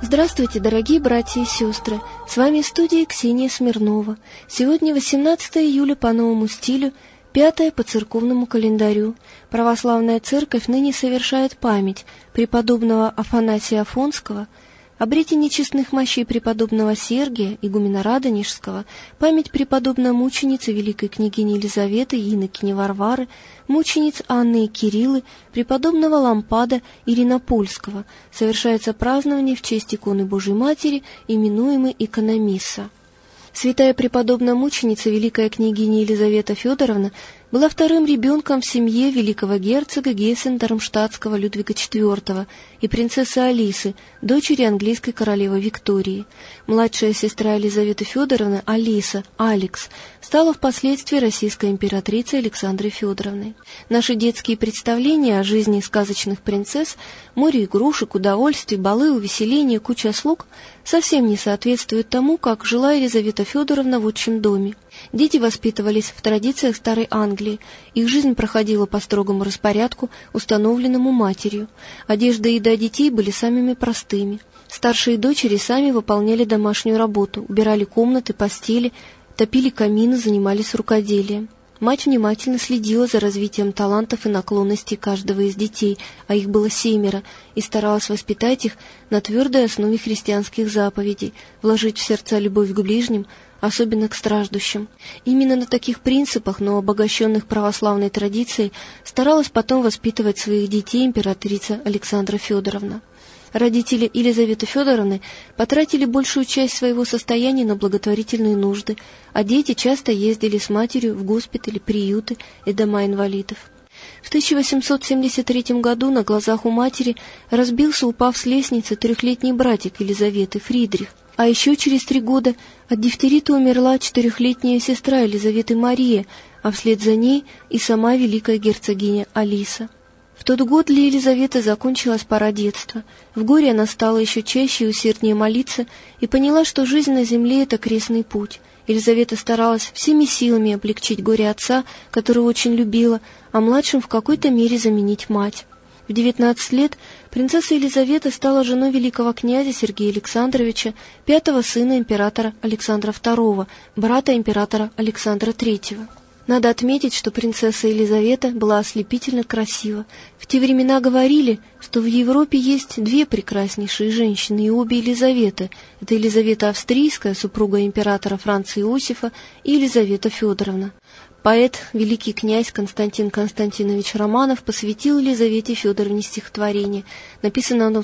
Здравствуйте, дорогие братья и сестры! С вами в студии Ксения Смирнова. Сегодня 18 июля по новому стилю, 5 по церковному календарю. Православная церковь ныне совершает память преподобного Афанасия Афонского, обретение честных мощей преподобного Сергия, игумена Радонежского, память преподобной мученицы великой княгини Елизаветы и инокини Варвары, мучениц Анны и Кириллы, преподобного Лампада Иринопольского. Совершается празднование в честь иконы Божией Матери, именуемой Икономисса. Святая преподобная мученица великая княгиня Елизавета Федоровна была вторым ребенком в семье великого герцога Гессен-Дармштадтского Людвига IV и принцессы Алисы, дочери английской королевы Виктории. Младшая сестра Елизаветы Федоровны, Алиса, Алекс, стала впоследствии российской императрицей Александрой Федоровной. Наши детские представления о жизни сказочных принцесс, море игрушек, удовольствий, балы, увеселения, куча слуг совсем не соответствуют тому, как жила Елизавета Федоровна в отчим доме. Дети воспитывались в традициях Старой Англии, их жизнь проходила по строгому распорядку, установленному матерью. Одежда и еда детей были самыми простыми. Старшие дочери сами выполняли домашнюю работу, убирали комнаты, постели, топили камины, занимались рукоделием. Мать внимательно следила за развитием талантов и наклонностей каждого из детей, а их было 7, и старалась воспитать их на твердой основе христианских заповедей, вложить в сердца любовь к ближним, особенно к страждущим. Именно на таких принципах, но обогащенных православной традицией, старалась потом воспитывать своих детей императрица Александра Федоровна. Родители Елизаветы Федоровны потратили большую часть своего состояния на благотворительные нужды, а дети часто ездили с матерью в госпитали, приюты и дома инвалидов. В 1873 году на глазах у матери разбился, упав с лестницы, 3-летний братик Елизаветы, Фридрих. А еще через 3 года от дифтерита умерла 4-летняя сестра Елизаветы Мария, а вслед за ней и сама великая герцогиня Алиса. В тот год для Елизаветы закончилась пора детства. В горе она стала еще чаще и усерднее молиться и поняла, что жизнь на земле — это крестный путь. Елизавета старалась всеми силами облегчить горе отца, которого очень любила, а младшим в какой-то мере заменить мать. В 19 лет принцесса Елизавета стала женой великого князя Сергея Александровича, 5-го сына императора Александра II, брата императора Александра III. Надо отметить, что принцесса Елизавета была ослепительно красива. В те времена говорили, что в Европе есть 2 прекраснейшие женщины, и обе Елизаветы. Это Елизавета Австрийская, супруга императора Франца Иосифа, и Елизавета Федоровна. Поэт, великий князь Константин Константинович Романов посвятил Елизавете Федоровне стихотворение. Написано оно в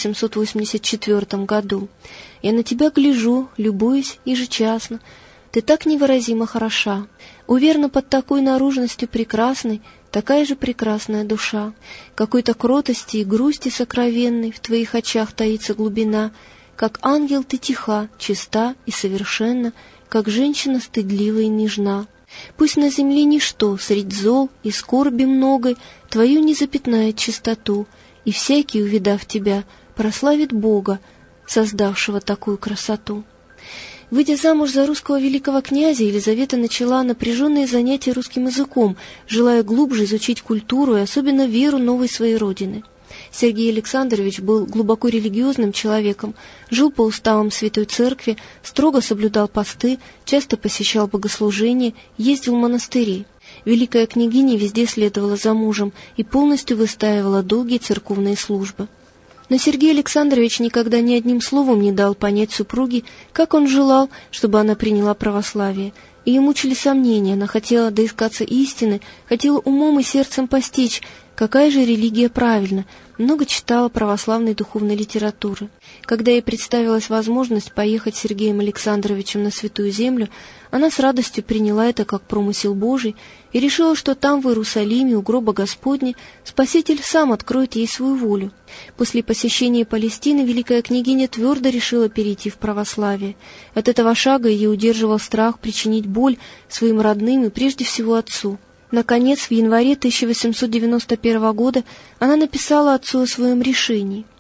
1884 году. «Я на тебя гляжу, любуюсь ежечасно. Ты так невыразимо хороша. Уверена, под такой наружностью прекрасной такая же прекрасная душа. Какой-то кротости и грусти сокровенной в твоих очах таится глубина. Как ангел ты тиха, чиста и совершенна, как женщина стыдлива и нежна. Пусть на земле ничто, средь зол и скорби многой, твою не запятнает чистоту, и всякий, увидав тебя, прославит Бога, создавшего такую красоту». Выйдя замуж за русского великого князя, Елизавета начала напряженные занятия русским языком, желая глубже изучить культуру и особенно веру новой своей родины. Сергей Александрович был глубоко религиозным человеком, жил по уставам Святой Церкви, строго соблюдал посты, часто посещал богослужения, ездил в монастыри. Великая княгиня везде следовала за мужем и полностью выстаивала долгие церковные службы. Но Сергей Александрович никогда ни одним словом не дал понять супруге, как он желал, чтобы она приняла православие. Ее мучили сомнения, она хотела доискаться истины, хотела умом и сердцем постичь, какая же религия правильна, много читала православной духовной литературы. Когда ей представилась возможность поехать с Сергеем Александровичем на Святую Землю, она с радостью приняла это как промысел Божий и решила, что там, в Иерусалиме, у гроба Господня, Спаситель сам откроет ей свою волю. После посещения Палестины великая княгиня твердо решила перейти в православие. От этого шага ее удерживал страх причинить боль своим родным и прежде всего отцу. Наконец, в январе 1891 года она написала отцу о своем решении.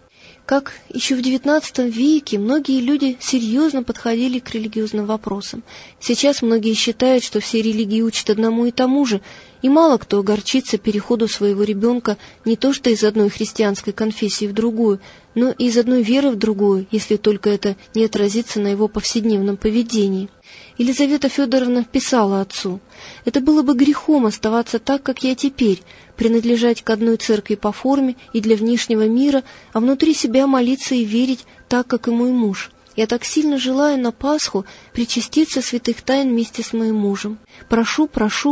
Как еще в XIX веке многие люди серьезно подходили к религиозным вопросам. Сейчас многие считают, что все религии учат одному и тому же, и мало кто огорчится переходу своего ребенка не то что из одной христианской конфессии в другую, но и из одной веры в другую, если только это не отразится на его повседневном поведении. Елизавета Федоровна писала отцу: «Это было бы грехом оставаться так, как я теперь, принадлежать к одной церкви по форме и для внешнего мира, а внутри себя молиться и верить так, как и мой муж. Я так сильно желаю на Пасху причаститься святых тайн вместе с моим мужем. Прошу,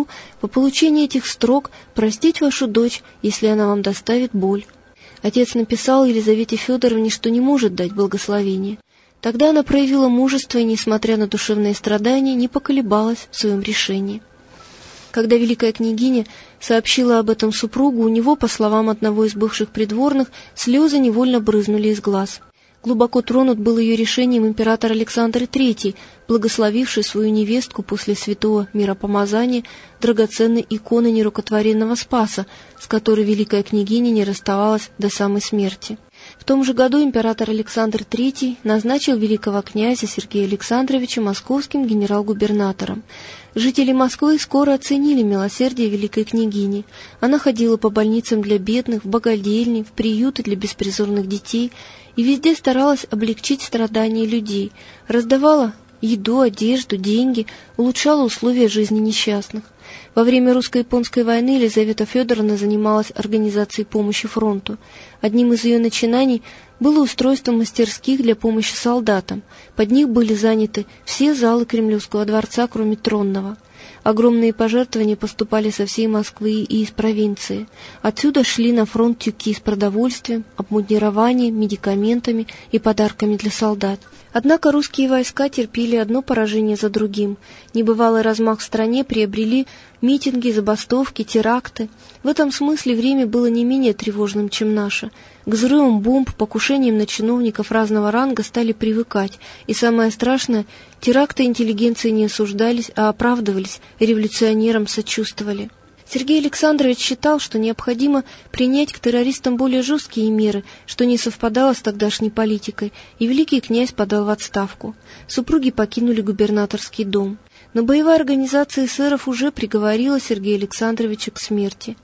по получении этих строк простить вашу дочь, если она вам доставит боль». Отец написал Елизавете Федоровне, что не может дать благословения. Тогда она проявила мужество и, несмотря на душевные страдания, не поколебалась в своем решении. Когда великая княгиня сообщила об этом супругу, у него, по словам одного из бывших придворных, слезы невольно брызнули из глаз. Глубоко тронут был ее решением император Александр III, благословивший свою невестку после святого миропомазания драгоценной иконы нерукотворенного Спаса, с которой великая княгиня не расставалась до самой смерти. В том же году император Александр III назначил великого князя Сергея Александровича московским генерал-губернатором. Жители Москвы скоро оценили милосердие великой княгини. Она ходила по больницам для бедных, в богадельни, в приюты для беспризорных детей и везде старалась облегчить страдания людей, раздавала еду, одежду, деньги, улучшала условия жизни несчастных. Во время русско-японской войны Елизавета Федоровна занималась организацией помощи фронту. Одним из ее начинаний было устройство мастерских для помощи солдатам. Под них были заняты все залы Кремлевского дворца, кроме тронного. Огромные пожертвования поступали со всей Москвы и из провинции. Отсюда шли на фронт тюки с продовольствием, обмундированием, медикаментами и подарками для солдат. Однако русские войска терпели одно поражение за другим. Небывалый размах в стране приобрели митинги, забастовки, теракты. В этом смысле время было не менее тревожным, чем наше. К взрывам бомб, покушениям на чиновников разного ранга стали привыкать, и самое страшное, теракты интеллигенции не осуждались, а оправдывались, революционерам сочувствовали. Сергей Александрович считал, что необходимо принять к террористам более жесткие меры, что не совпадало с тогдашней политикой, и великий князь подал в отставку. Супруги покинули губернаторский дом. Но боевая организация эсеров уже приговорила Сергея Александровича к смерти.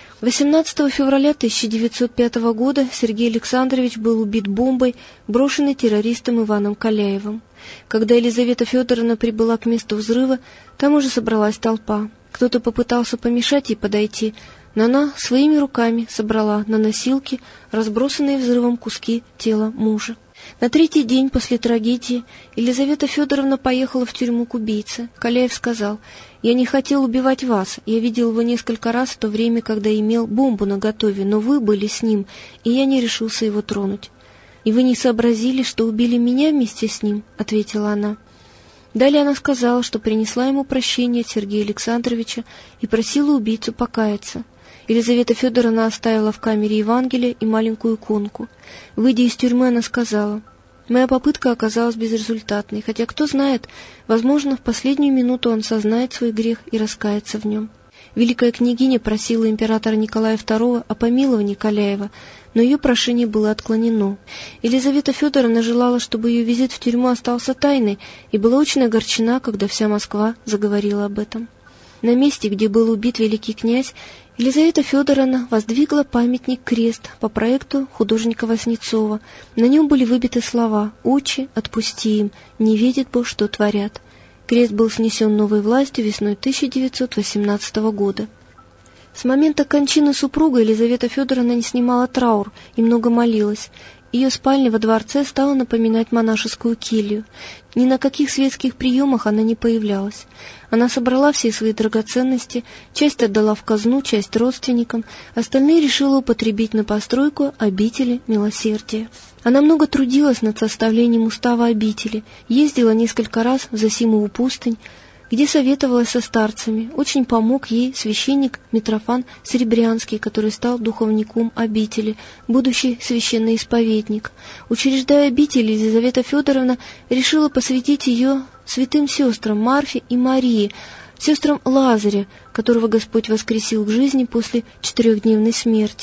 18 февраля 1905 года Сергей Александрович был убит бомбой, брошенной террористом Иваном Каляевым. Когда Елизавета Федоровна прибыла к месту взрыва, там уже собралась толпа. Кто-то попытался помешать ей подойти, но она своими руками собрала на носилки разбросанные взрывом куски тела мужа. На третий день после трагедии Елизавета Федоровна поехала в тюрьму к убийце. Каляев сказал: «Я не хотел убивать вас, я видел его несколько раз в то время, когда имел бомбу наготове, но вы были с ним, и я не решился его тронуть». «И вы не сообразили, что убили меня вместе с ним?» — ответила она. Далее она сказала, что принесла ему прощение от Сергея Александровича и просила убийцу покаяться. Елизавета Федоровна оставила в камере Евангелие и маленькую иконку. Выйдя из тюрьмы, она сказала: «Моя попытка оказалась безрезультатной, хотя, кто знает, возможно, в последнюю минуту он сознает свой грех и раскается в нем». Великая княгиня просила императора Николая II о помиловании Каляева, но ее прошение было отклонено. Елизавета Федоровна желала, чтобы ее визит в тюрьму остался тайной, и была очень огорчена, когда вся Москва заговорила об этом. На месте, где был убит великий князь, Елизавета Федоровна воздвигла памятник-крест по проекту художника Васнецова. На нем были выбиты слова: «Отче, отпусти им, не видит Бог, что творят». Крест был снесен новой властью весной 1918 года. С момента кончины супруга Елизавета Федоровна не снимала траур и много молилась. Ее спальня во дворце стала напоминать монашескую келью. Ни на каких светских приемах она не появлялась. Она собрала все свои драгоценности, часть отдала в казну, часть родственникам, остальные решила употребить на постройку обители милосердия. Она много трудилась над составлением устава обители, ездила несколько раз в Зосимову пустынь, где советовалась со старцами. Очень помог ей священник Митрофан Серебрянский, который стал духовником обители, будущий священный исповедник. Учреждая обитель, Елизавета Федоровна решила посвятить ее святым сестрам Марфе и Марии, сестрам Лазаря, которого Господь воскресил к жизни после 4-дневной смерти.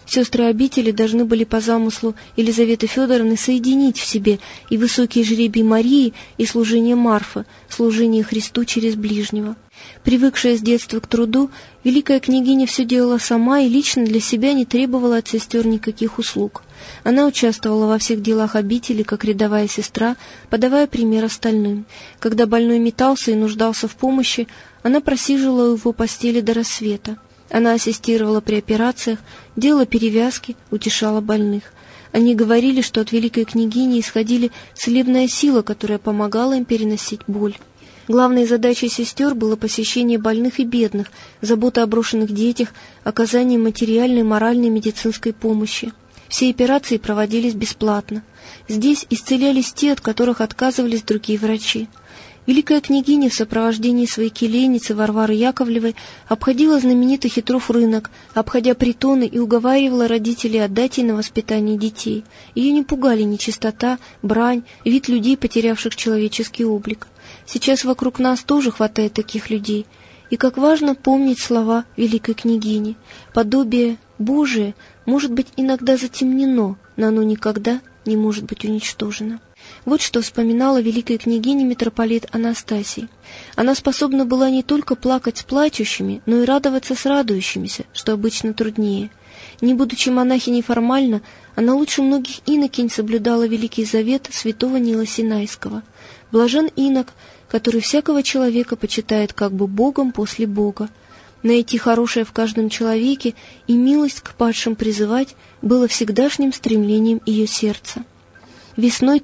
Сестры обители должны были по замыслу Елизаветы Федоровны соединить в себе и высокий жребий Марии, и служение Марфы, служение Христу через ближнего. Привыкшая с детства к труду, великая княгиня все делала сама и лично для себя не требовала от сестер никаких услуг. Она участвовала во всех делах обители, как рядовая сестра, подавая пример остальным. Когда больной метался и нуждался в помощи, она просиживала у его постели до рассвета. Она ассистировала при операциях, делала перевязки, утешала больных. Они говорили, что от великой княгини исходила целебная сила, которая помогала им переносить боль. Главной задачей сестер было посещение больных и бедных, забота о брошенных детях, оказание материальной, моральной и медицинской помощи. Все операции проводились бесплатно. Здесь исцелялись те, от которых отказывались другие врачи. Великая княгиня в сопровождении своей келейницы Варвары Яковлевой обходила знаменитый Хитров рынок, обходя притоны, и уговаривала родителей отдать ей на воспитание детей. Ее не пугали ни чистота, брань, вид людей, потерявших человеческий облик. Сейчас вокруг нас тоже хватает таких людей. И как важно помнить слова великой княгини. Подобие Божие может быть иногда затемнено, но оно никогда не может быть уничтожено. Вот что вспоминала великая княгиня митрополит Анастасий. Она способна была не только плакать с плачущими, но и радоваться с радующимися, что обычно труднее. Не будучи монахиней формально, она лучше многих инокинь соблюдала Великий Завет святого Нила Синайского. Блажен инок, который всякого человека почитает как бы Богом после Бога. Найти хорошее в каждом человеке и милость к падшим призывать было всегдашним стремлением ее сердца. Весной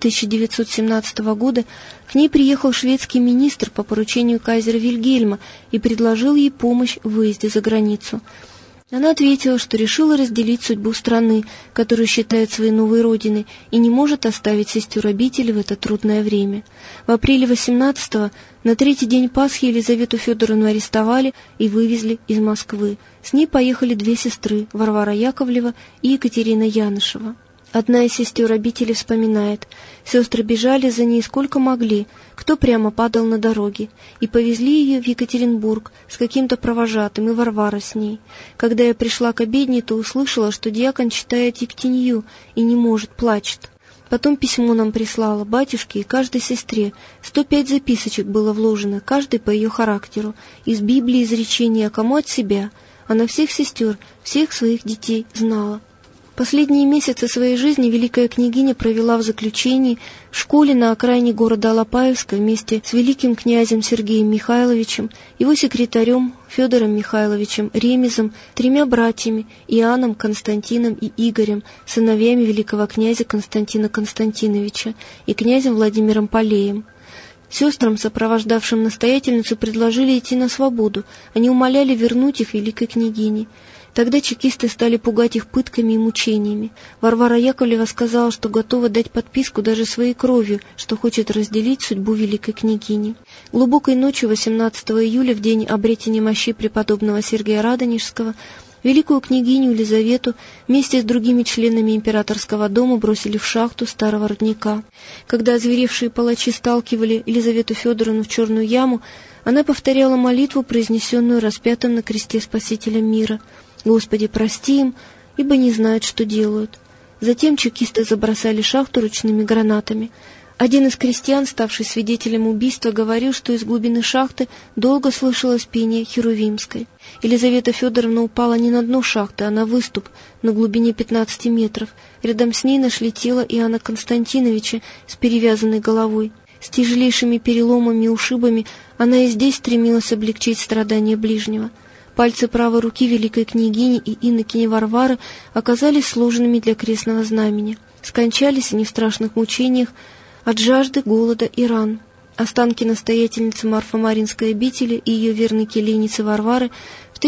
1917 года к ней приехал шведский министр по поручению кайзера Вильгельма и предложил ей помощь в выезде за границу. Она ответила, что решила разделить судьбу страны, которую считает своей новой родиной, и не может оставить сестер обители в это трудное время. В апреле 18-го, на третий день Пасхи, Елизавету Федоровну арестовали и вывезли из Москвы. С ней поехали две сестры, Варвара Яковлева и Екатерина Янышева. Одна из сестер обители вспоминает: «Сестры бежали за ней сколько могли, кто прямо падал на дороге, и повезли ее в Екатеринбург с каким-то провожатым, и Варвара с ней. Когда я пришла к обедне, то услышала, что диакон читает Ектенью и не может, плачет. Потом письмо нам прислала батюшке и каждой сестре. 105 записочек было вложено, каждой по ее характеру, из Библии изречения, а кому от себя. Она всех сестер, всех своих детей знала». Последние месяцы своей жизни великая княгиня провела в заключении в школе на окраине города Алапаевска вместе с великим князем Сергеем Михайловичем, его секретарем Федором Михайловичем Ремезом, 3 братьями Иоанном, Константином и Игорем, сыновьями великого князя Константина Константиновича и князем Владимиром Полеем. Сестрам, сопровождавшим настоятельницу, предложили идти на свободу, они умоляли вернуть их великой княгине. Тогда чекисты стали пугать их пытками и мучениями. Варвара Яковлева сказала, что готова дать подписку даже своей кровью, что хочет разделить судьбу великой княгини. Глубокой ночью 18 июля, в день обретения мощей преподобного Сергия Радонежского, великую княгиню Елизавету вместе с другими членами императорского дома бросили в шахту старого родника. Когда озверевшие палачи сталкивали Елизавету Федоровну в черную яму, она повторяла молитву, произнесенную распятым на кресте Спасителем мира: «Господи, прости им, ибо не знают, что делают». Затем чекисты забросали шахту ручными гранатами. Один из крестьян, ставший свидетелем убийства, говорил, что из глубины шахты долго слышалось пение Херувимской. Елизавета Федоровна упала не на дно шахты, а на выступ на глубине 15 метров. Рядом с ней нашли тело Иоанна Константиновича с перевязанной головой. С тяжелейшими переломами и ушибами она и здесь стремилась облегчить страдания ближнего. Пальцы правой руки великой княгини и инокини Варвары оказались сложенными для крестного знамени. Скончались они в страшных мучениях от жажды, голода и ран. Останки настоятельницы Марфо-Маринской обители и ее верной келейницы Варвары в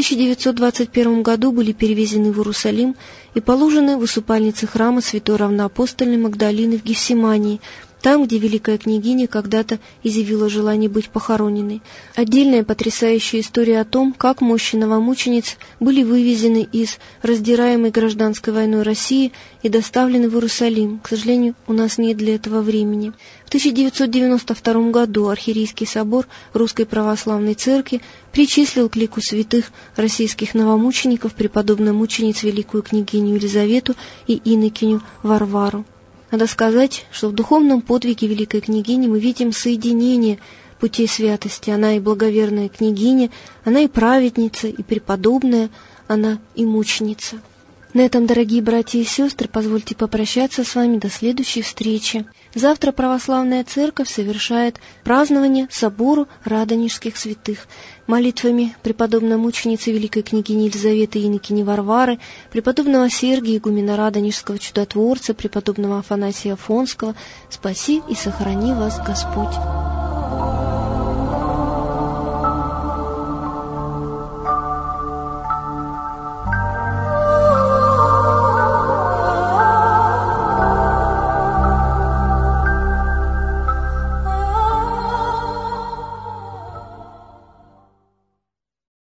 1921 году были перевезены в Иерусалим и положены в усыпальнице храма святой равноапостольной Магдалины в Гефсимании, там, где великая княгиня когда-то изъявила желание быть похороненной. Отдельная потрясающая история о том, как мощи новомучениц были вывезены из раздираемой гражданской войной России и доставлены в Иерусалим. К сожалению, у нас нет для этого времени. В 1992 году Архиерейский собор Русской Православной Церкви причислил к лику святых российских новомучеников преподобную мучениц великую княгиню Елизавету и инокиню Варвару. Надо сказать, что в духовном подвиге великой княгини мы видим соединение путей святости. Она и благоверная княгиня, она и праведница, и преподобная, она и мученица. На этом, дорогие братья и сестры, позвольте попрощаться с вами до следующей встречи. Завтра Православная Церковь совершает празднование собору Радонежских святых. Молитвами преподобной мученицы великой княгини Елизаветы и инокини Варвары, преподобного Сергия, игумена Радонежского чудотворца, преподобного Афанасия Афонского, спаси и сохрани вас Господь.